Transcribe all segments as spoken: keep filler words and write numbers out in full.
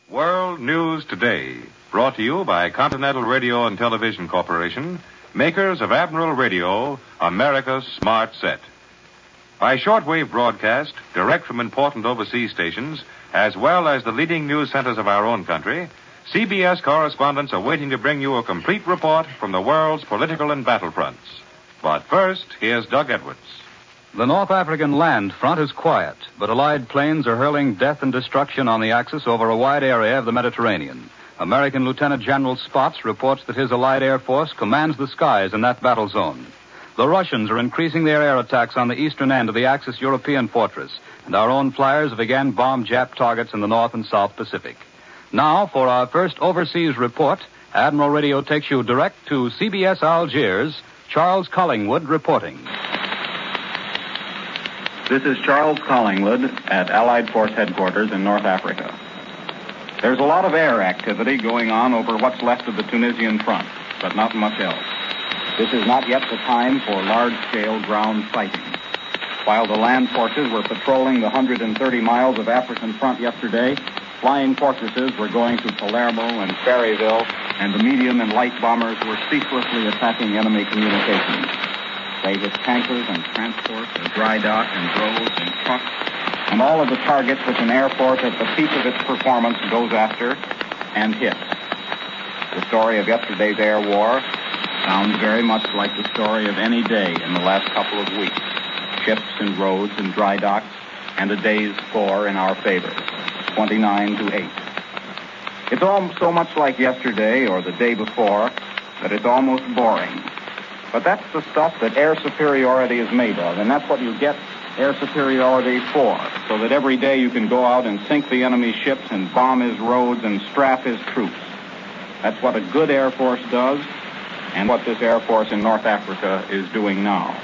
World News Today, brought to you by Continental Radio and Television Corporation, makers of Admiral Radio, America's smart set. By shortwave broadcast, direct from important overseas stations, as well as the leading news centers of our own country, C B S correspondents are waiting to bring you a complete report from the world's political and battlefronts. But first, here's Doug Edwards. The North African land front is quiet, but Allied planes are hurling death and destruction on the Axis over a wide area of the Mediterranean. American Lieutenant General Spots reports that his Allied Air Force commands the skies in that battle zone. The Russians are increasing their air attacks on the eastern end of the Axis European fortress, and our own flyers have again bombed Jap targets in the North and South Pacific. Now, for our first overseas report, Admiral Radio takes you direct to C B S Algiers. Charles Collingwood reporting. This is Charles Collingwood at Allied Force Headquarters in North Africa. There's a lot of air activity going on over what's left of the Tunisian front, but not much else. This is not yet the time for large-scale ground fighting. While the land forces were patrolling the one hundred thirty miles of African front yesterday, flying fortresses were going to Palermo and Ferryville, and the medium and light bombers were ceaselessly attacking enemy communications. They hit tankers and transports and dry dock and roads and trucks and all of the targets which an air force at the peak of its performance goes after and hits. The story of yesterday's air war sounds very much like the story of any day in the last couple of weeks. Ships and roads and dry docks and a day's score in our favor, twenty-nine to eight. It's all so much like yesterday or the day before that it's almost boring. But that's the stuff that air superiority is made of, and that's what you get air superiority for, so that every day you can go out and sink the enemy's ships and bomb his roads and strap his troops. That's what a good Air Force does, and what this Air Force in North Africa is doing now.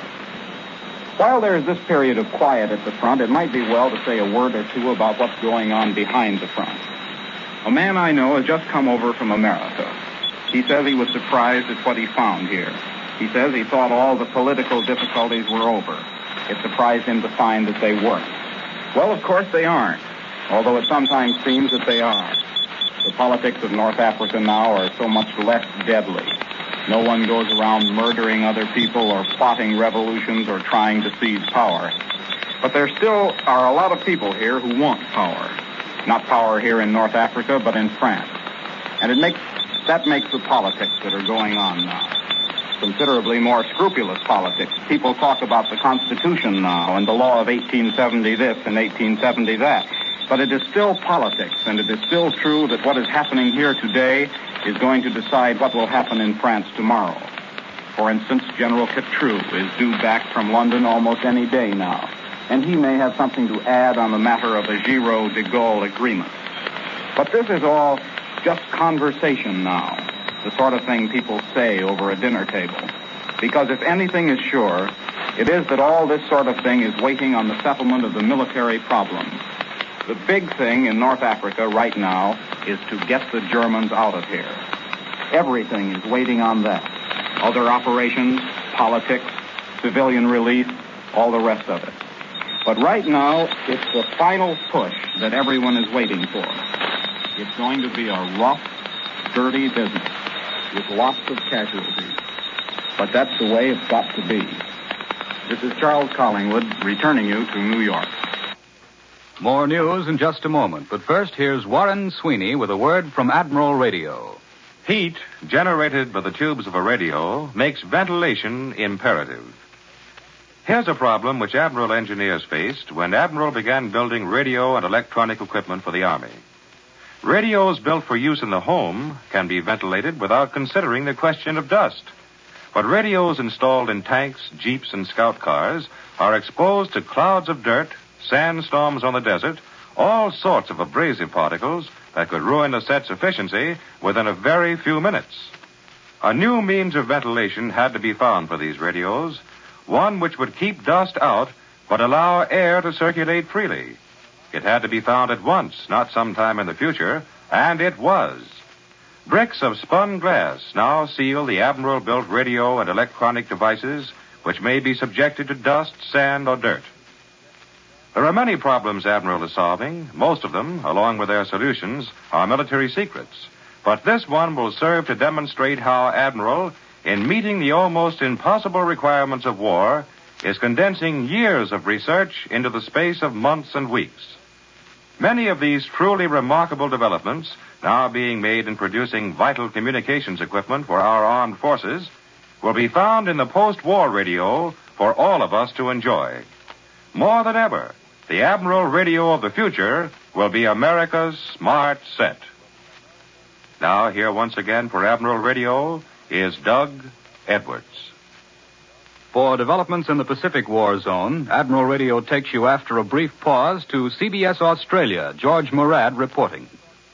While there is this period of quiet at the front, it might be well to say a word or two about what's going on behind the front. A man I know has just come over from America. He says he was surprised at what he found here. He says he thought all the political difficulties were over. It surprised him to find that they weren't. Well, of course they aren't, although it sometimes seems that they are. The politics of North Africa now are so much less deadly. No one goes around murdering other people or plotting revolutions or trying to seize power. But there still are a lot of people here who want power. Not power here in North Africa, but in France. And it makes that makes the politics that are going on now considerably more scrupulous politics. People talk about the Constitution now and the law of eighteen seventy this and eighteen seventy that. But it is still politics, and it is still true that what is happening here today is going to decide what will happen in France tomorrow. For instance, General Catrou is due back from London almost any day now, and he may have something to add on the matter of a Giraud de Gaulle agreement. But this is all just conversation now. The sort of thing people say over a dinner table. Because if anything is sure, it is that all this sort of thing is waiting on the settlement of the military problem. The big thing in North Africa right now is to get the Germans out of here. Everything is waiting on that. Other operations, politics, civilian relief, all the rest of it. But right now, it's the final push that everyone is waiting for. It's going to be a rough, dirty business with lots of casualties. But that's the way it's got to be. This is Charles Collingwood, returning you to New York. More news in just a moment, but first here's Warren Sweeney with a word from Admiral Radio. Heat, generated by the tubes of a radio, makes ventilation imperative. Here's a problem which Admiral engineers faced when Admiral began building radio and electronic equipment for the Army. Radios built for use in the home can be ventilated without considering the question of dust. But radios installed in tanks, jeeps, and scout cars are exposed to clouds of dirt, sandstorms on the desert, all sorts of abrasive particles that could ruin the set's efficiency within a very few minutes. A new means of ventilation had to be found for these radios, one which would keep dust out but allow air to circulate freely. It had to be found at once, not sometime in the future, and it was. Bricks of spun glass now seal the Admiral-built radio and electronic devices which may be subjected to dust, sand, or dirt. There are many problems Admiral is solving. Most of them, along with their solutions, are military secrets. But this one will serve to demonstrate how Admiral, in meeting the almost impossible requirements of war, is condensing years of research into the space of months and weeks. Many of these truly remarkable developments, now being made in producing vital communications equipment for our armed forces, will be found in the post-war radio for all of us to enjoy. More than ever, the Admiral radio of the future will be America's smart set. Now, here once again for Admiral Radio is Doug Edwards. For developments in the Pacific War Zone, Admiral Radio takes you after a brief pause to C B S Australia. George Murad reporting.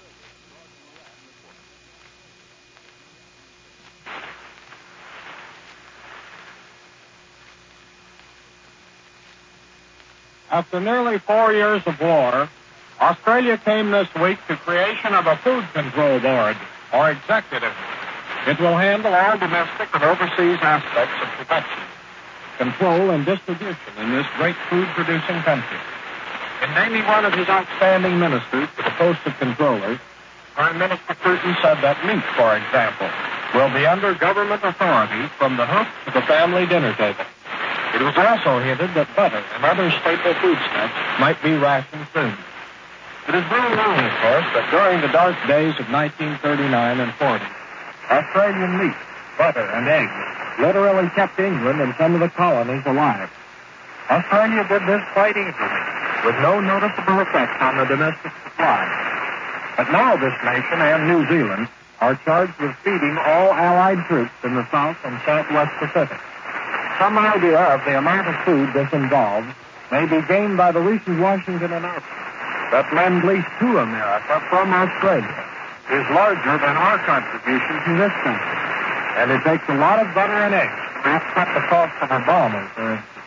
After nearly four years of war, Australia came this week to creation of a food control board, or executive. It will handle all domestic and overseas aspects of production, control, and distribution in this great food-producing country. In naming one of his outstanding ministers to the post of controller, Prime Minister Curtin said that meat, for example, will be under government authority from the hook to the family dinner table. It was also hinted that butter and other staple foodstuffs might be rationed soon. It is well known, of course, that during the dark days of nineteen thirty-nine and forty, Australian meat, butter, and eggs literally kept England and some of the colonies alive. Australia did this quite easily, with no noticeable effect on the domestic supply. But now this nation and New Zealand are charged with feeding all Allied troops in the South and Southwest Pacific. Some idea of the amount of food this involves may be gained by the recent Washington announcement that Lend-Lease to America from Australia is larger than our contribution to this country. And it takes a lot of butter and eggs to offset the cost of a bomber, for instance.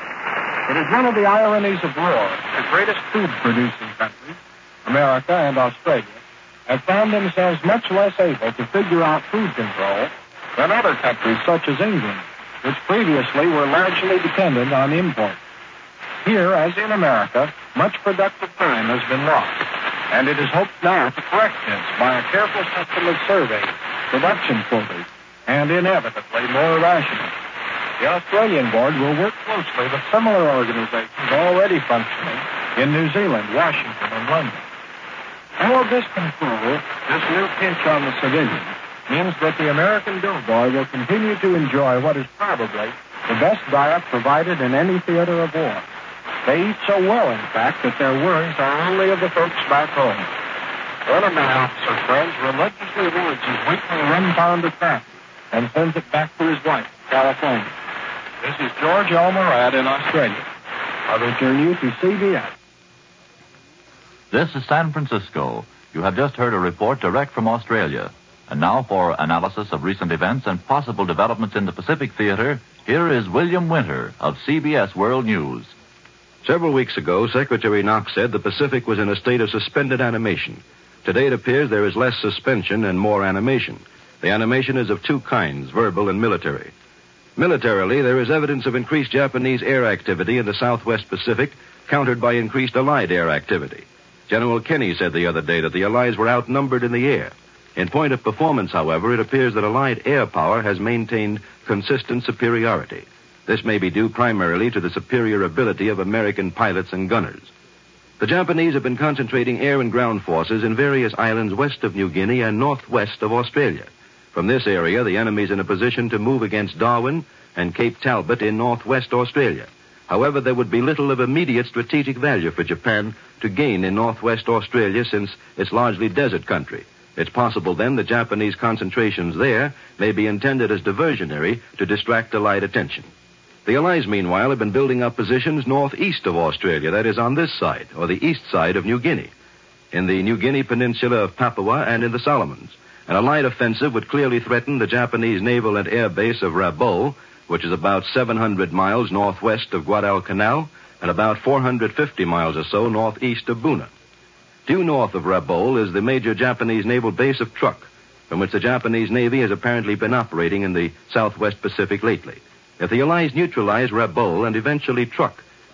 It is one of the ironies of war. The greatest food-producing countries, America and Australia, have found themselves much less able to figure out food control than other countries such as England, which previously were largely dependent on imports. Here, as in America, much productive time has been lost, and it is hoped now to correct this by a careful system of surveys, production quotas, and inevitably more rationing. The Australian Board will work closely with similar organizations already functioning in New Zealand, Washington, and London. All of this control, this new pinch on the civilians, means that the American doughboy will continue to enjoy what is probably the best diet provided in any theater of war. They eat so well, in fact, that their worries are only of the folks back home. One of my officer friends religiously rewards his weekly one pound of fat and sends it back to his wife in California. This is George L. Murad in Australia. I return you to C B S. This is San Francisco. You have just heard a report direct from Australia. And now for analysis of recent events and possible developments in the Pacific Theater, here is William Winter of C B S World News. Several weeks ago, Secretary Knox said the Pacific was in a state of suspended animation. Today it appears there is less suspension and more animation. The animation is of two kinds, verbal and military. Militarily, there is evidence of increased Japanese air activity in the Southwest Pacific, countered by increased Allied air activity. General Kenney said the other day that the Allies were outnumbered in the air. In point of performance, however, it appears that Allied air power has maintained consistent superiority. This may be due primarily to the superior ability of American pilots and gunners. The Japanese have been concentrating air and ground forces in various islands west of New Guinea and northwest of Australia. From this area, the enemy is in a position to move against Darwin and Cape Talbot in northwest Australia. However, there would be little of immediate strategic value for Japan to gain in northwest Australia since it's largely desert country. It's possible, then, that Japanese concentrations there may be intended as diversionary to distract Allied attention. The Allies, meanwhile, have been building up positions northeast of Australia, that is, on this side, or the east side of New Guinea, in the New Guinea peninsula of Papua and in the Solomons. An Allied offensive would clearly threaten the Japanese naval and air base of Rabaul, which is about seven hundred miles northwest of Guadalcanal and about four hundred fifty miles or so northeast of Buna. Due north of Rabaul is the major Japanese naval base of Truk, from which the Japanese Navy has apparently been operating in the southwest Pacific lately. If the Allies neutralize Rabaul and eventually Truk,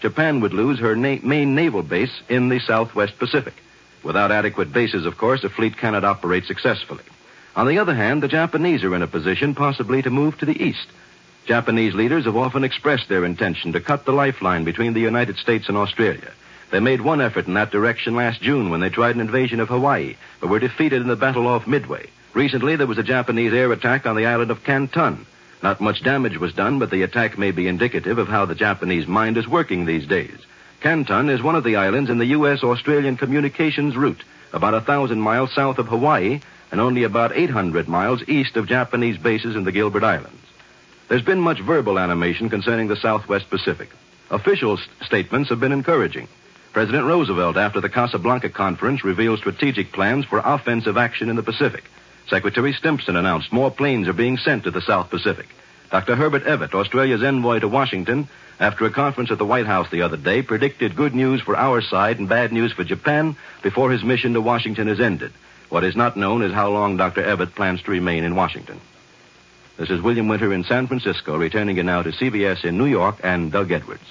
Japan would lose her na- main naval base in the Southwest Pacific. Without adequate bases, of course, a fleet cannot operate successfully. On the other hand, the Japanese are in a position possibly to move to the east. Japanese leaders have often expressed their intention to cut the lifeline between the United States and Australia. They made one effort in that direction last June when they tried an invasion of Hawaii, but were defeated in the battle off Midway. Recently, there was a Japanese air attack on the island of Canton. Not much damage was done, but the attack may be indicative of how the Japanese mind is working these days. Canton is one of the islands in the U S Australian communications route, about a thousand miles south of Hawaii and only about eight hundred miles east of Japanese bases in the Gilbert Islands. There's been much verbal animation concerning the Southwest Pacific. Official st- statements have been encouraging. President Roosevelt, after the Casablanca Conference, revealed strategic plans for offensive action in the Pacific. Secretary Stimson announced more planes are being sent to the South Pacific. Doctor Herbert Evatt, Australia's envoy to Washington, after a conference at the White House the other day, predicted good news for our side and bad news for Japan before his mission to Washington is ended. What is not known is how long Doctor Evatt plans to remain in Washington. This is William Winter in San Francisco, returning you now to C B S in New York and Doug Edwards.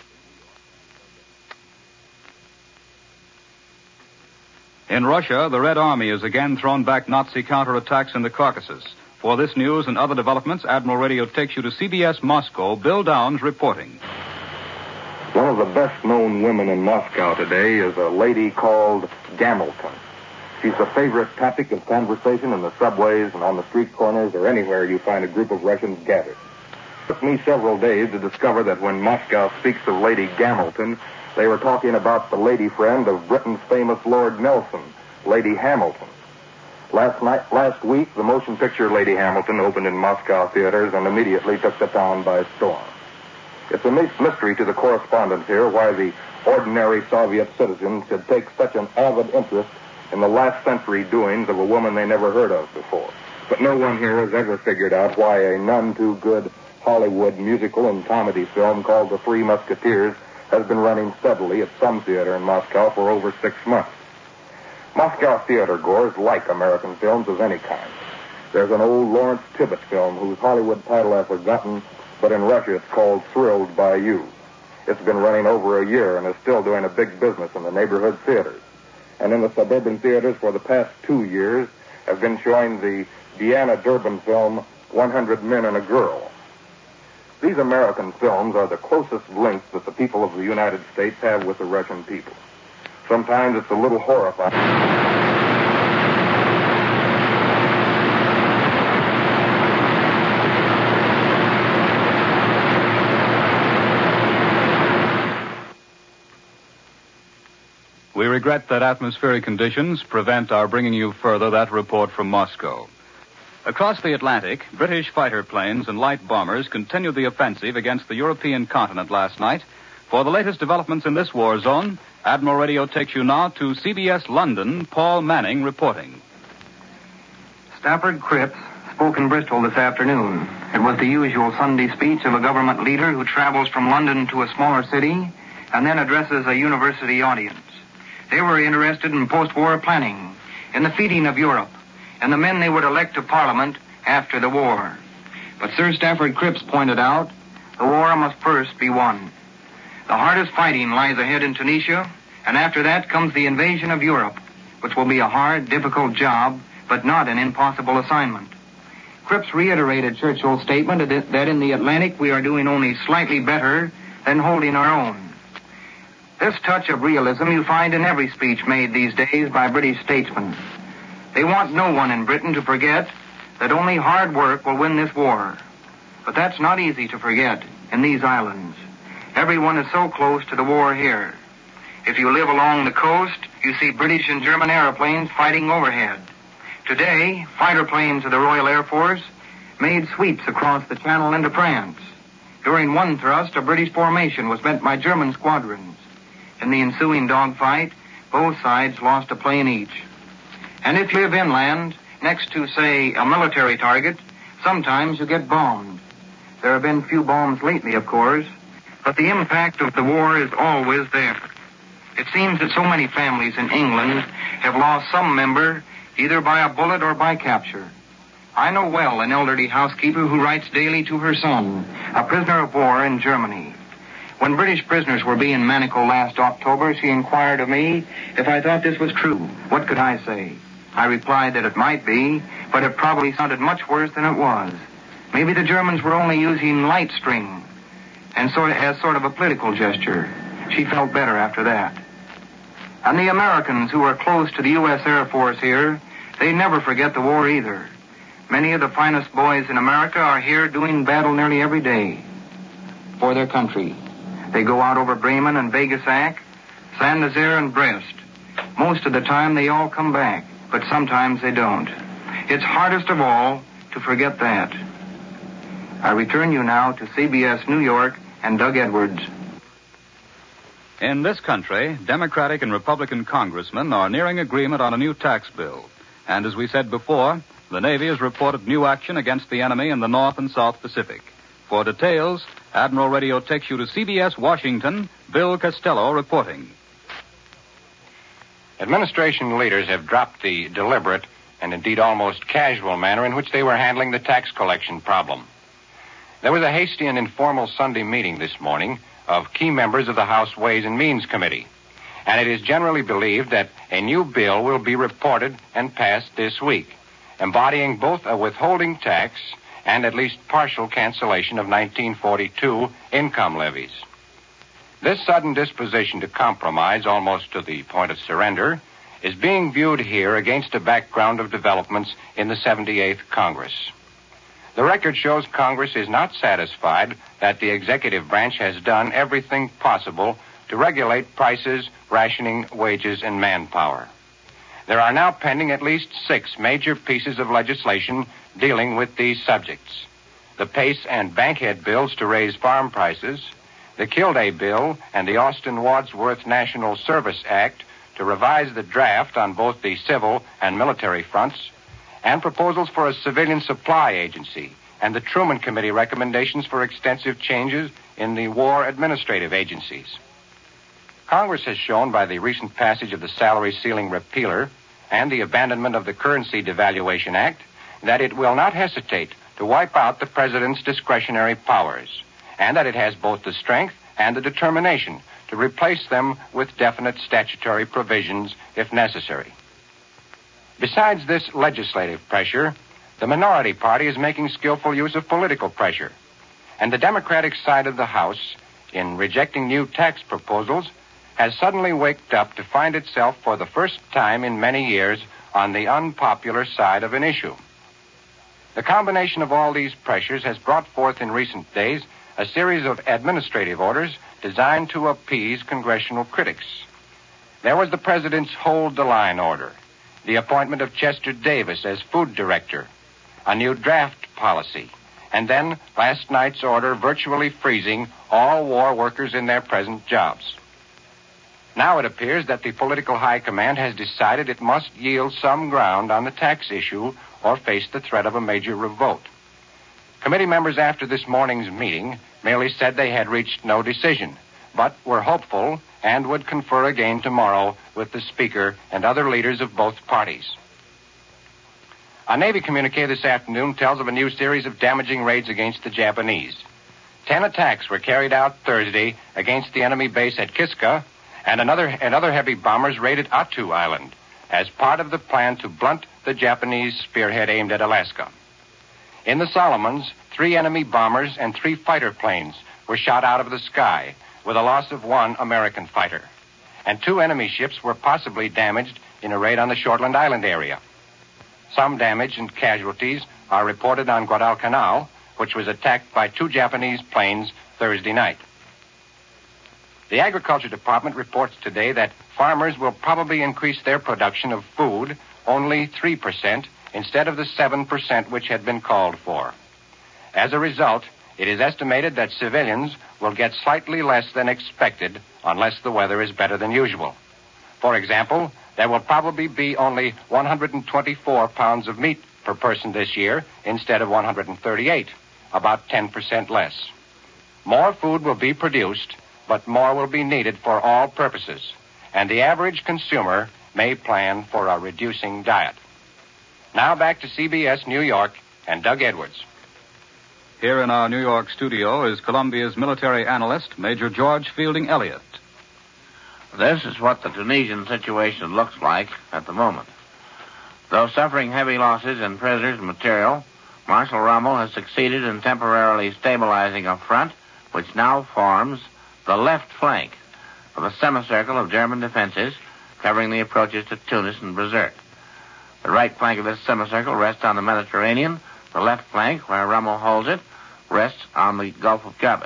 In Russia, the Red Army has again thrown back Nazi counterattacks in the Caucasus. For this news and other developments, Admiral Radio takes you to C B S Moscow. Bill Downs reporting. One of the best-known women in Moscow today is a lady called Gamilton. She's a favorite topic of conversation in the subways and on the street corners or anywhere you find a group of Russians gathered. It took me several days to discover that when Moscow speaks of Lady Gamilton, they were talking about the lady friend of Britain's famous Lord Nelson, Lady Hamilton. Last night, last week, the motion picture Lady Hamilton opened in Moscow theaters and immediately took the town by storm. It's a mystery to the correspondents here why the ordinary Soviet citizens should take such an avid interest in the last century doings of a woman they never heard of before. But no one here has ever figured out why a none-too-good Hollywood musical and comedy film called The Three Musketeers has been running steadily at some theater in Moscow for over six months. Moscow theater goers like American films of any kind. There's an old Lawrence Tibbett film whose Hollywood title I've forgotten, but in Russia it's called Thrilled by You. It's been running over a year and is still doing a big business in the neighborhood theaters. And in the suburban theaters for the past two years have been showing the Deanna Durbin film one hundred Men and a Girl. These American films are the closest links that the people of the United States have with the Russian people. Sometimes it's a little horrifying. We regret that atmospheric conditions prevent our bringing you further that report from Moscow. Across the Atlantic, British fighter planes and light bombers continued the offensive against the European continent last night. For the latest developments in this war zone, Admiral Radio takes you now to C B S London. Paul Manning reporting. Stafford Cripps spoke in Bristol this afternoon. It was the usual Sunday speech of a government leader who travels from London to a smaller city and then addresses a university audience. They were interested in post-war planning, in the feeding of Europe, and the men they would elect to Parliament after the war. But Sir Stafford Cripps pointed out, the war must first be won. The hardest fighting lies ahead in Tunisia, and after that comes the invasion of Europe, which will be a hard, difficult job, but not an impossible assignment. Cripps reiterated Churchill's statement that in the Atlantic we are doing only slightly better than holding our own. This touch of realism you find in every speech made these days by British statesmen. They want no one in Britain to forget that only hard work will win this war. But that's not easy to forget in these islands. Everyone is so close to the war here. If you live along the coast, you see British and German airplanes fighting overhead. Today, fighter planes of the Royal Air Force made sweeps across the Channel into France. During one thrust, a British formation was met by German squadrons. In the ensuing dogfight, both sides lost a plane each. And if you live inland, next to, say, a military target, sometimes you get bombed. There have been few bombs lately, of course, but the impact of the war is always there. It seems that so many families in England have lost some member either by a bullet or by capture. I know well an elderly housekeeper who writes daily to her son, a prisoner of war in Germany. When British prisoners were being manacled last October, she inquired of me if I thought this was true. What could I say? I replied that it might be, but it probably sounded much worse than it was. Maybe the Germans were only using light string, and sort of, as sort of a political gesture. She felt better after that. And the Americans who are close to the U S Air Force here, they never forget the war either. Many of the finest boys in America are here doing battle nearly every day for their country. They go out over Bremen and Vegasack, Saint Nazaire and Brest. Most of the time they all come back, but sometimes they don't. It's hardest of all to forget that. I return you now to C B S New York and Doug Edwards. In this country, Democratic and Republican congressmen are nearing agreement on a new tax bill. And as we said before, the Navy has reported new action against the enemy in the North and South Pacific. For details, Admiral Radio takes you to C B S Washington, Bill Costello reporting. Administration leaders have dropped the deliberate and indeed almost casual manner in which they were handling the tax collection problem. There was a hasty and informal Sunday meeting this morning of key members of the House Ways and Means Committee, and it is generally believed that a new bill will be reported and passed this week, embodying both a withholding tax and at least partial cancellation of nineteen forty-two income levies. This sudden disposition to compromise, almost to the point of surrender, is being viewed here against a background of developments in the seventy-eighth Congress. The record shows Congress is not satisfied that the executive branch has done everything possible to regulate prices, rationing wages, and manpower. There are now pending at least six major pieces of legislation dealing with these subjects. The Pace and Bankhead bills to raise farm prices, the Kildare bill and the Austin-Wadsworth National Service Act to revise the draft on both the civil and military fronts, and proposals for a civilian supply agency, and the Truman Committee recommendations for extensive changes in the war administrative agencies. Congress has shown by the recent passage of the salary ceiling repealer and the abandonment of the Currency Devaluation Act that it will not hesitate to wipe out the president's discretionary powers, and that it has both the strength and the determination to replace them with definite statutory provisions if necessary. Besides this legislative pressure, the minority party is making skillful use of political pressure, and the Democratic side of the House, in rejecting new tax proposals, has suddenly waked up to find itself for the first time in many years on the unpopular side of an issue. The combination of all these pressures has brought forth in recent days a series of administrative orders designed to appease congressional critics. There was the president's hold the line order, the appointment of Chester Davis as food director, a new draft policy, and then last night's order virtually freezing all war workers in their present jobs. Now it appears that the political high command has decided it must yield some ground on the tax issue or face the threat of a major revolt. Committee members after this morning's meeting merely said they had reached no decision, but were hopeful and would confer again tomorrow with the Speaker and other leaders of both parties. A Navy communique this afternoon tells of a new series of damaging raids against the Japanese. Ten attacks were carried out Thursday against the enemy base at Kiska, and another and other heavy bombers raided Attu Island as part of the plan to blunt the Japanese spearhead aimed at Alaska. In the Solomons, three enemy bombers and three fighter planes were shot out of the sky, with a loss of one American fighter. And two enemy ships were possibly damaged in a raid on the Shortland Island area. Some damage and casualties are reported on Guadalcanal, which was attacked by two Japanese planes Thursday night. The Agriculture Department reports today that farmers will probably increase their production of food only three percent instead of the seven percent which had been called for. As a result, it is estimated that civilians will get slightly less than expected unless the weather is better than usual. For example, there will probably be only one hundred twenty-four pounds of meat per person this year instead of one hundred thirty-eight, about ten percent less. More food will be produced, but more will be needed for all purposes, and the average consumer may plan for a reducing diet. Now back to C B S New York and Doug Edwards. Here in our New York studio is Columbia's military analyst, Major George Fielding Elliott. This is what the Tunisian situation looks like at the moment. Though suffering heavy losses in prisoners and material, Marshal Rommel has succeeded in temporarily stabilizing a front which now forms the left flank of a semicircle of German defenses covering the approaches to Tunis and Bizerte. The right flank of this semicircle rests on the Mediterranean. The left flank, where Rommel holds it, rests on the Gulf of Cadiz.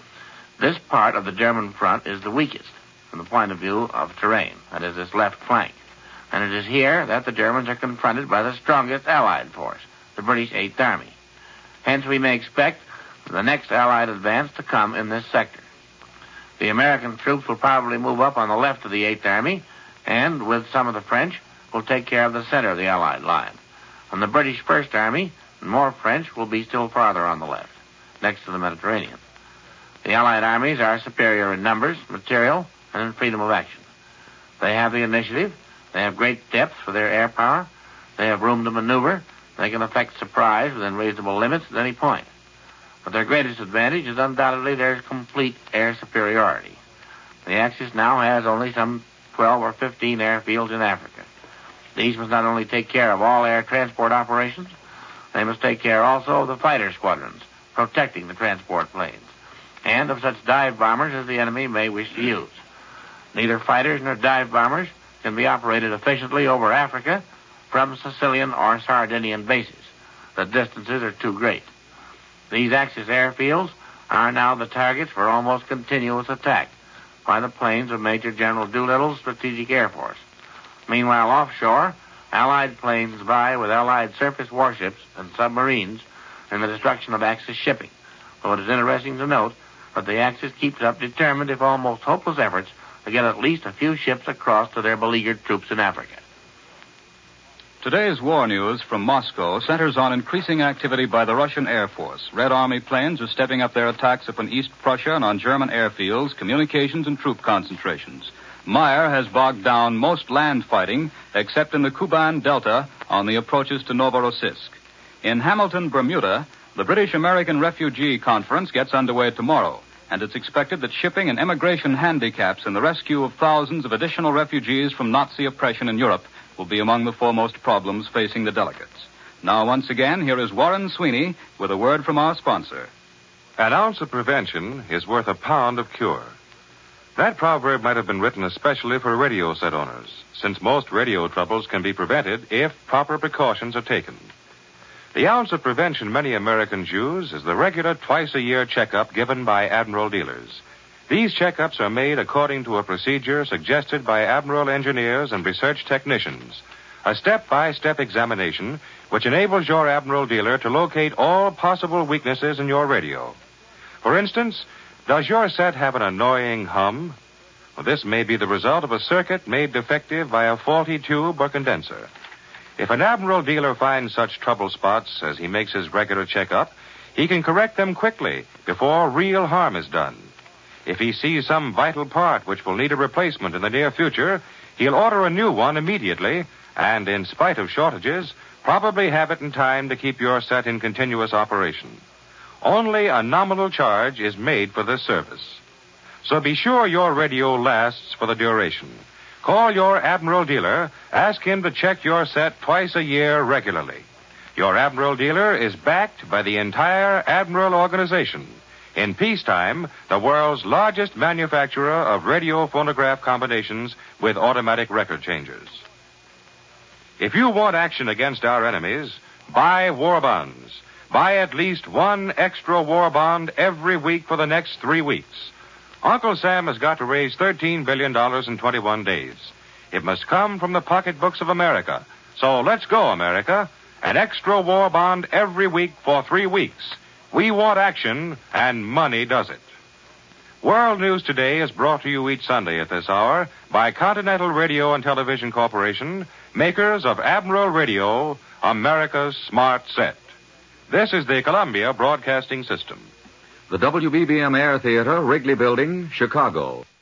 This part of the German front is the weakest from the point of view of terrain, that is, this left flank. And it is here that the Germans are confronted by the strongest Allied force, the British Eighth Army. Hence, we may expect the next Allied advance to come in this sector. The American troops will probably move up on the left of the Eighth Army, and, with some of the French, will take care of the center of the Allied line. And the British First Army and more French will be still farther on the left, next to the Mediterranean. The Allied armies are superior in numbers, material, and in freedom of action. They have the initiative. They have great depth for their air power. They have room to maneuver. They can effect surprise within reasonable limits at any point. But their greatest advantage is undoubtedly their complete air superiority. The Axis now has only some twelve or fifteen airfields in Africa. These must not only take care of all air transport operations, they must take care also of the fighter squadrons protecting the transport planes, and of such dive bombers as the enemy may wish to use. Neither fighters nor dive bombers can be operated efficiently over Africa from Sicilian or Sardinian bases. The distances are too great. These Axis airfields are now the targets for almost continuous attack by the planes of Major General Doolittle's Strategic Air Force. Meanwhile, offshore, Allied planes vie with Allied surface warships and submarines in the destruction of Axis shipping. Though it is interesting to note that the Axis keeps up determined, if almost hopeless, efforts to get at least a few ships across to their beleaguered troops in Africa. Today's war news from Moscow centers on increasing activity by the Russian Air Force. Red Army planes are stepping up their attacks upon East Prussia and on German airfields, communications, and troop concentrations. Meyer has bogged down most land fighting, except in the Kuban Delta on the approaches to Novorossiysk. In Hamilton, Bermuda, the British-American Refugee Conference gets underway tomorrow, and it's expected that shipping and immigration handicaps in the rescue of thousands of additional refugees from Nazi oppression in Europe will be among the foremost problems facing the delegates. Now, once again, here is Warren Sweeney with a word from our sponsor. An ounce of prevention is worth a pound of cure. That proverb might have been written especially for radio set owners, since most radio troubles can be prevented if proper precautions are taken. The ounce of prevention many Americans use is the regular twice-a-year checkup given by Admiral dealers. These checkups are made according to a procedure suggested by Admiral engineers and research technicians, a step-by-step examination which enables your Admiral dealer to locate all possible weaknesses in your radio. For instance, does your set have an annoying hum? Well, this may be the result of a circuit made defective by a faulty tube or condenser. If an Admiral dealer finds such trouble spots as he makes his regular checkup, he can correct them quickly before real harm is done. If he sees some vital part which will need a replacement in the near future, he'll order a new one immediately and, in spite of shortages, probably have it in time to keep your set in continuous operation. Only a nominal charge is made for this service. So be sure your radio lasts for the duration. Call your Admiral dealer. Ask him to check your set twice a year regularly. Your Admiral dealer is backed by the entire Admiral organization. In peacetime, the world's largest manufacturer of radio phonograph combinations with automatic record changers. If you want action against our enemies, buy war bonds. Buy at least one extra war bond every week for the next three weeks. Uncle Sam has got to raise thirteen billion dollars in twenty-one days. It must come from the pocketbooks of America. So let's go, America. An extra war bond every week for three weeks. We want action, and money does it. World News Today is brought to you each Sunday at this hour by Continental Radio and Television Corporation, makers of Admiral Radio, America's smart set. This is the Columbia Broadcasting System. The W B B M Air Theater, Wrigley Building, Chicago.